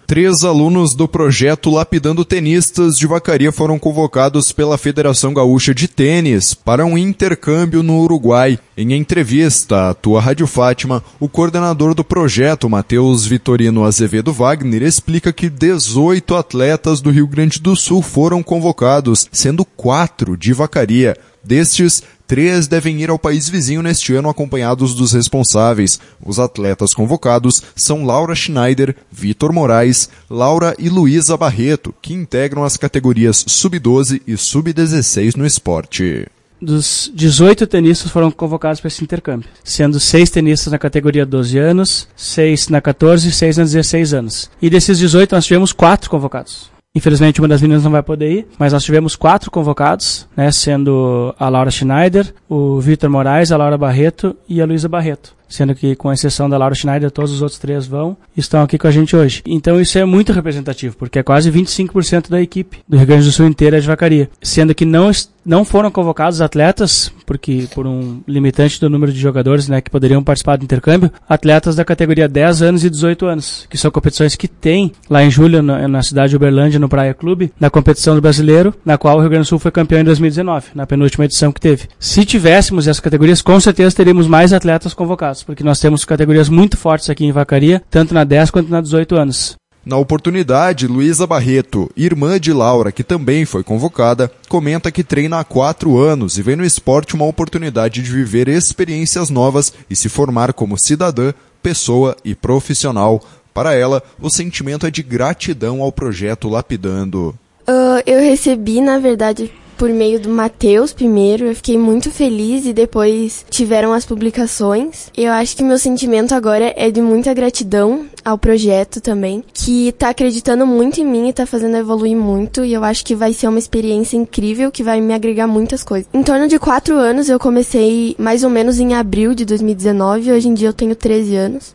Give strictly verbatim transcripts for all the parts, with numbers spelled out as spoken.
Três alunos do projeto Lapidando Tenistas de Vacaria foram convocados pela Federação Gaúcha de Tênis para um intercâmbio no Uruguai. Em entrevista à Tua Rádio Fátima, o coordenador do projeto, Matheus Vitorino Azevedo Wagner, explica que dezoito atletas do Rio Grande do Sul foram convocados, sendo quatro de Vacaria. Destes, três devem ir ao país vizinho neste ano acompanhados dos responsáveis. Os atletas convocados são Laura Schneider, Vitor Moraes, Laura e Luísa Barreto, que integram as categorias sub doze e sub dezesseis no esporte. Dos dezoito tenistas foram convocados para esse intercâmbio, sendo seis tenistas na categoria doze anos, seis na catorze e seis na dezesseis anos. E desses dezoito nós tivemos quatro convocados. Infelizmente, uma das meninas não vai poder ir, mas nós tivemos quatro convocados, né, sendo a Laura Schneider, o Vitor Moraes, a Laura Barreto e a Luísa Barreto. Sendo que, com exceção da Laura Schneider, todos os outros três vão e estão aqui com a gente hoje. Então isso é muito representativo, porque é quase vinte e cinco por cento da equipe do Rio Grande do Sul inteira de Vacaria. Sendo que não, não foram convocados atletas, porque por um limitante do número de jogadores, né, que poderiam participar do intercâmbio, atletas da categoria dez anos e dezoito anos, que são competições que tem lá em julho, na, na cidade de Uberlândia, no Praia Clube, na competição do brasileiro, na qual o Rio Grande do Sul foi campeão em dois mil e dezenove, na penúltima edição que teve. Se tivéssemos essas categorias, com certeza teríamos mais atletas convocados, porque nós temos categorias muito fortes aqui em Vacaria, tanto na dez quanto na dezoito anos. Na oportunidade, Luísa Barreto, irmã de Laura, que também foi convocada, comenta que treina há quatro anos e vê no esporte uma oportunidade de viver experiências novas e se formar como cidadã, pessoa e profissional. Para ela, o sentimento é de gratidão ao projeto Lapidando. Uh, eu recebi, na verdade, por meio do Matheus primeiro, eu fiquei muito feliz e depois tiveram as publicações. Eu acho que meu sentimento agora é de muita gratidão ao projeto também, que tá acreditando muito em mim e tá fazendo evoluir muito, e eu acho que vai ser uma experiência incrível que vai me agregar muitas coisas. Em torno de quatro anos eu comecei mais ou menos em abril de dois mil e dezenove, hoje em dia eu tenho treze anos.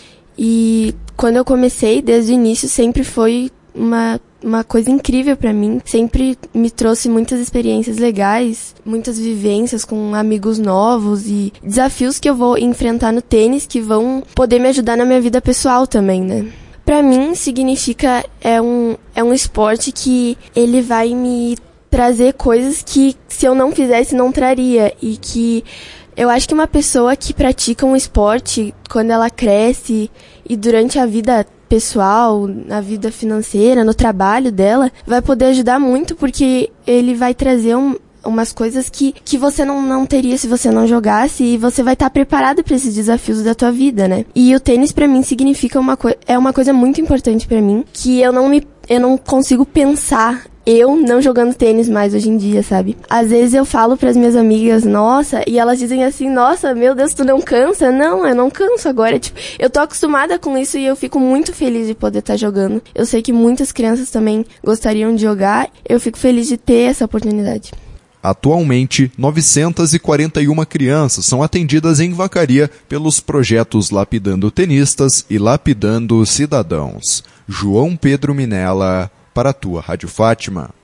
E quando eu comecei, desde o início, sempre foi uma uma coisa incrível pra mim, sempre me trouxe muitas experiências legais, muitas vivências com amigos novos e desafios que eu vou enfrentar no tênis que vão poder me ajudar na minha vida pessoal também, né? Pra mim, significa, é um, é um esporte que ele vai me trazer coisas que se eu não fizesse não traria, e que eu acho que uma pessoa que pratica um esporte, quando ela cresce e durante a vida pessoal, na vida financeira, no trabalho dela, vai poder ajudar muito, porque ele vai trazer um, umas coisas que, que você não, não teria se você não jogasse, e você vai estar preparado para esses desafios da tua vida, né? E o tênis pra mim significa uma coisa, é uma coisa muito importante pra mim, que eu não me, eu não consigo pensar eu não jogando tênis mais hoje em dia, sabe? Às vezes eu falo pras minhas amigas, nossa, e elas dizem assim, nossa, meu Deus, tu não cansa? Não, eu não canso agora. Tipo, eu tô acostumada com isso e eu fico muito feliz de poder estar jogando. Eu sei que muitas crianças também gostariam de jogar, eu fico feliz de ter essa oportunidade. Atualmente, novecentas e quarenta e uma crianças são atendidas em Vacaria pelos projetos Lapidando Tenistas e Lapidando Cidadãos. João Pedro Minella, para a Tua Rádio Fátima.